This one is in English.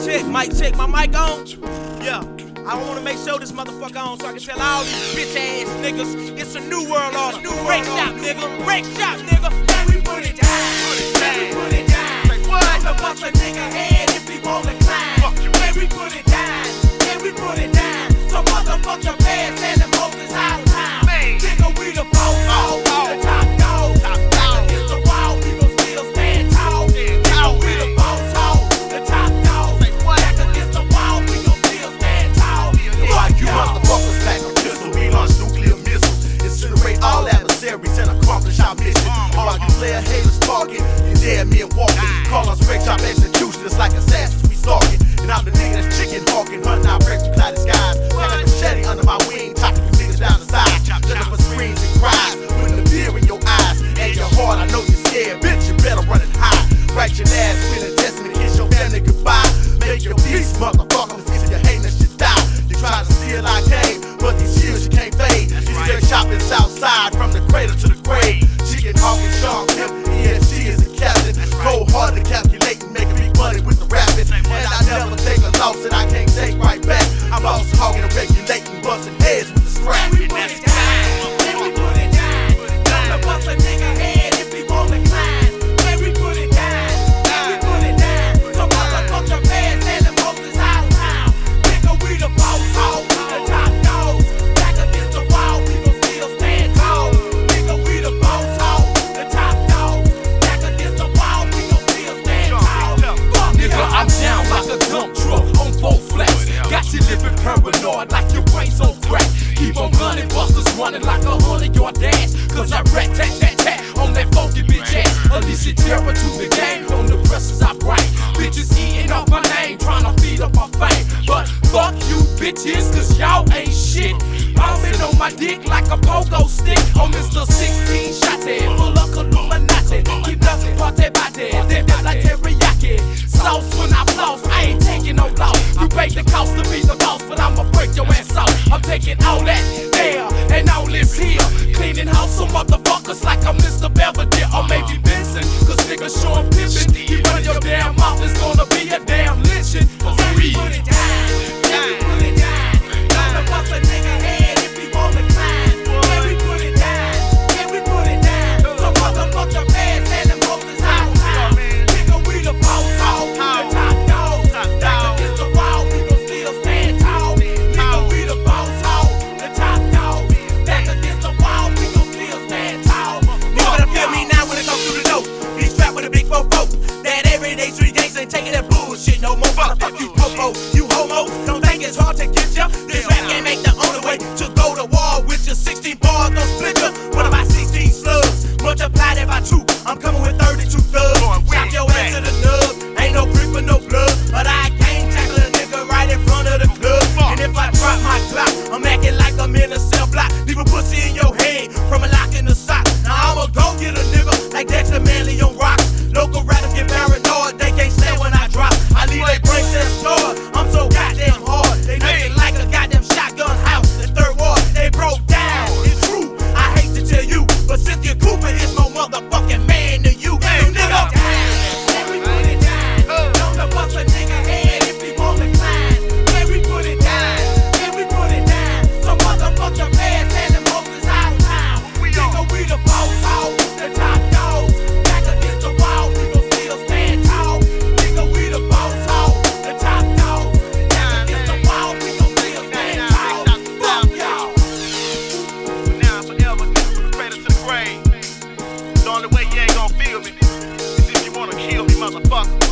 Mic check, my mic on? Yeah. I want to make sure this motherfucker on so I can tell all these bitch ass niggas it's a new world order. Break shop, nigga. Break shop, nigga. Now we put it down. Now we put it down. Say what? To bust a nigga head if he won't climb. Fuck you. Now we put it down. Now we put it down. So motherfucker bad and them hoes is out of town. Nigga, we the boss. The top dog. Back against the wall, we gon' still stand tall. Nigga, we the boss. The top dog. Back against the wall, we gon' still stand tall. You motherfuckers back a pistol, we launch nuclear missiles. Incinerate all adversaries and accomplish our mission. All you player haters talking, you dare me and walking. Call us break shop executioners like assassins we stalking. And I'm the nigga that's chicken hawking, hunting out breaks to clouded skies. I got a machete under my wing, chopping you niggas down the side. Looking for screams and cries, putting the fear in your eyes and your heart. I know you're scared, bitch, you better run it high. Write your last will and testament, kiss your family goodbye. Make your peace, motherfuckers, if you're hating, that shit die. Try to steal our game, but these years you can't fade. She's still shopping Southside from the cradle to the grave. Chicken hawking, Sean Pimp, ESG is a captain. Cold hard to calculating, making big money with the rapping. And I never take a loss that I can't take right back. I'm boss hogging and regulating, busting heads with the strap. We put it down, then we put it down. Don't bust a nigga head if he won't climb. Then we put it down, then we put it down. So motherfucker bad and them hoes is out of town. Nigga, we the boss. The top dog, back against the wall, we gon' still stand tall. Nigga, we the boss, the top dog, back against the wall, we gon' still stand tall. Fuck nigga, I'm down like a dump truck on 4 flats. Got you living paranoid like your brain's on crack. Keep on gunning, busters running like a 100-yard dash. Cause I rat tat tat tat on that funky bitch ass. Illicit terror to the game on the presses I bring. Bitches eating off my name, trying to feed up my fame. But fuck you bitches, cause y'all ain't shit. I'm in on my dick like a pogo stick. On Mr. 16 shots head, full of Illuminati. Keep nothing, party by dead, they been like teriyaki. Sauce when I floss, I ain't taking no loss. You pay the cost to be the boss, but I'ma break your ass off. I'm taking all that there and all this here. Cleaning house some motherfuckers like I'm Mr. Belvedere or maybe Benson. Cause niggas showing pimpin', he run your damn mouth, it's gonna be a damn lynching. we put it down, then we put it down. Don't bust a nigga head if he won't climb. Then we put it down, then we put it down. So motherfucker bad and them hoes is out of town. Nigga, we the boss, the top dog. Back against the wall, we gon' still stand tall. Nigga, we the boss, the top dog. Back against the wall, we gon' still stand tall. Nigga better feel me now when it comes through the door. Be strapped with a big fofo. That everyday street gangs ain't taking that bullshit no more. Fuck you, popo, you homo. Don't think it's hard to get ya. This rap game ain't the only way to go to war with your 16 bars, no split ya. What about 16 slugs? Multiply that by 2. I'm coming with 32 thugs. Chop your ass to the nub. Ain't no creep or no blood, but I can't tackle a nigga right in front of the club. And if I drop my clock, I'm acting like I'm in a cell block. Leave a pussy in your hand from a lock in the sock. Now I'ma go get a nigga like Dexter Manley on rocks. Local rappers get paranoid, they can't stand when I drop. I leave they brains to the store. I'm so goddamn hard. They looking like a goddamn shotgun house. The third ward, they broke down. It's true, I hate to tell you, but Cynthia Cooper is more motherfucking man than you. You nigga. Then we put it down. Don't bust a nigga head if he won't climb. Then we put it down. Then we put it down. So motherfucker bad and them hoes is out of town. Nigga, we the boss, the top dog. Back against the wall, we gon' still stand tall. Nigga, we the boss, the top dog. Back against the wall, we gon' still stand tall. Fuck y'all. Now and forever, nigga, from the cradle to the grave. The only way you ain't gon' feel me is if you wanna kill me, motherfucker.